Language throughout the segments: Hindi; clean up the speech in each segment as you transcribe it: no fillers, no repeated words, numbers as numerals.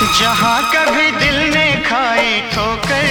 जहाँ कभी दिल ने खाई ठोकर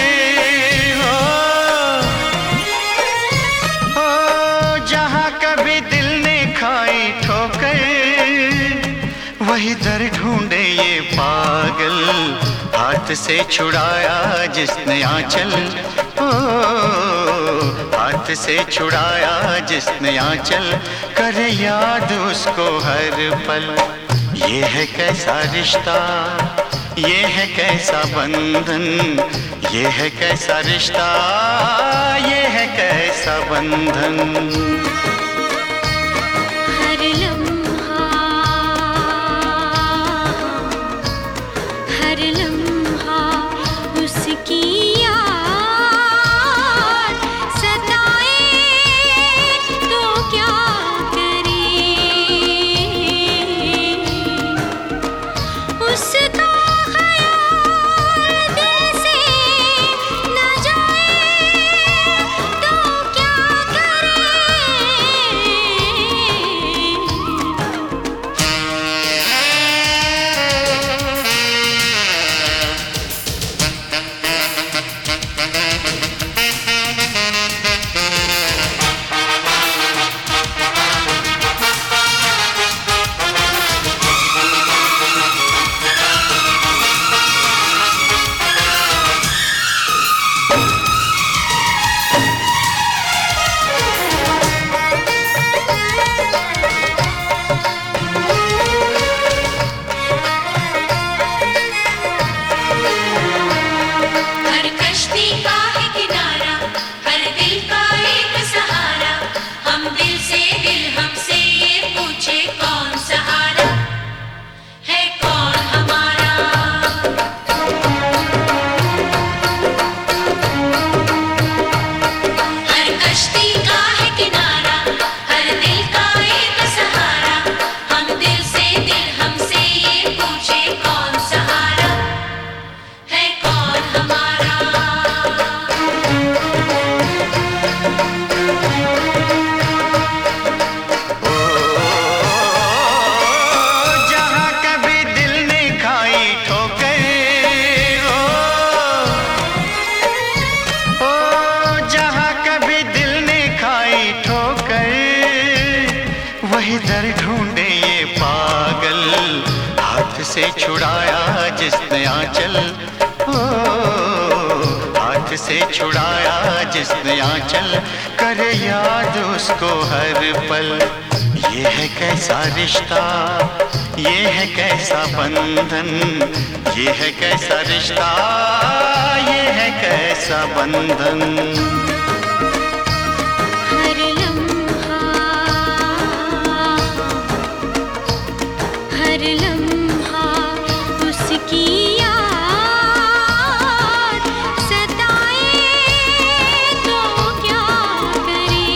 हो, जहाँ कभी दिल ने खाई ठोकर, वही दर ढूंढे ये पागल, हाथ से छुड़ाया जिसने आंचल, ओ हाथ से छुड़ाया जिसने आंचल, करे याद उसको हर पल। ये है कैसा रिश्ता, ये है कैसा बंधन, ये है कैसा रिश्ता, ये है कैसा बंधन। हर लम्हा उसकी याद सताए तो क्या करे, उसका वही दर ढूंढे ये पागल, हाथ से छुड़ाया जिसने आंचल, ओ हाथ से छुड़ाया जिसने आंचल, करे याद उसको हर पल। ये है कैसा रिश्ता, ये है कैसा बंधन, ये है कैसा रिश्ता, ये है कैसा बंधन। हर लम्हा उसकी याद सताए तो क्या करे,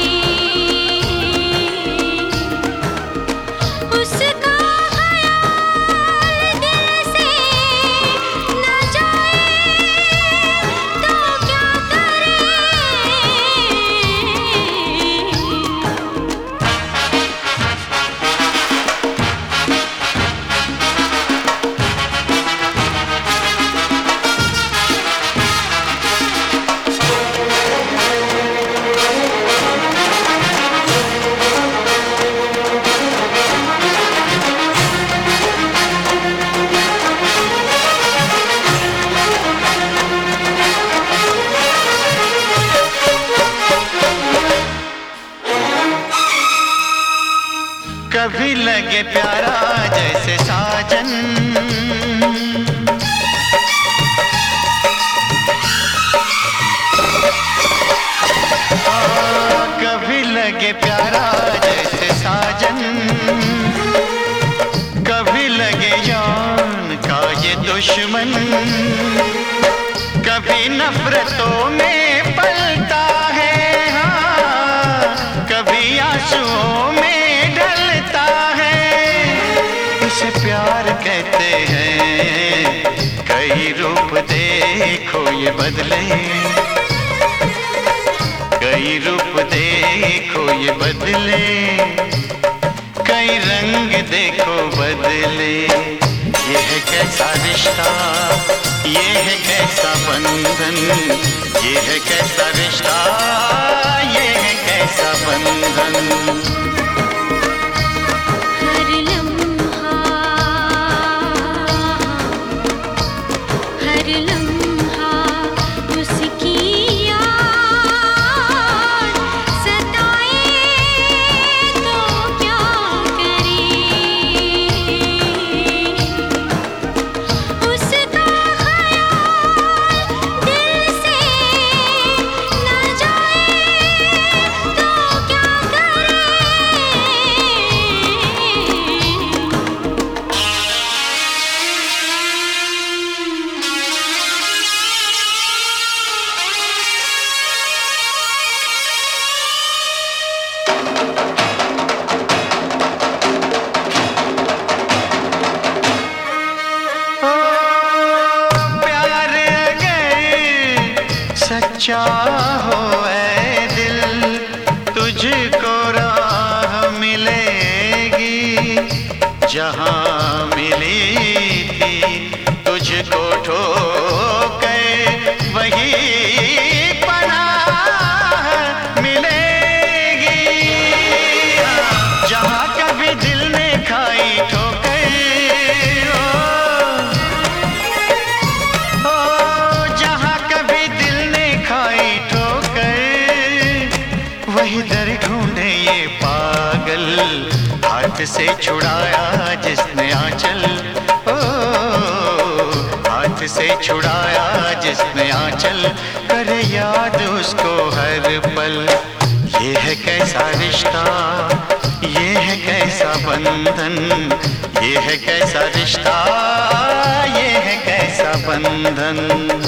उसका ख्याल दिल से न जाए तो क्या करे। कभी लगे प्यारा जैसे साजन, कभी लगे प्यारा जैसे साजन, कभी लगे जान का ये दुश्मन, कभी नफरतों में पलता है, हाँ कभी आंसुओं में प्यार कहते हैं। कई रूप देखो ये बदले, कई रूप देखो ये बदले, कई रंग देखो बदले। ये है कैसा रिश्ता, ये है कैसा बंधन, ये है कैसा रिश्ता, ये है कैसा बंधन। सच्चा हो ऐ दिल, तुझको राह मिलेगी, जहाँ मिली थी तुझको ठोकर वही पनाह मिलेगी। जहाँ कभी दिल ने खाई ठोकर, वही दर ढूंढे ये पागल, हाथ से छुड़ाया जिसने आंचल, ओ हाथ से छुड़ाया जिसने आंचल, करे याद उसको हर पल। ये है कैसा रिश्ता, ये है कैसा बंधन, ये है कैसा रिश्ता, ये है कैसा बंधन।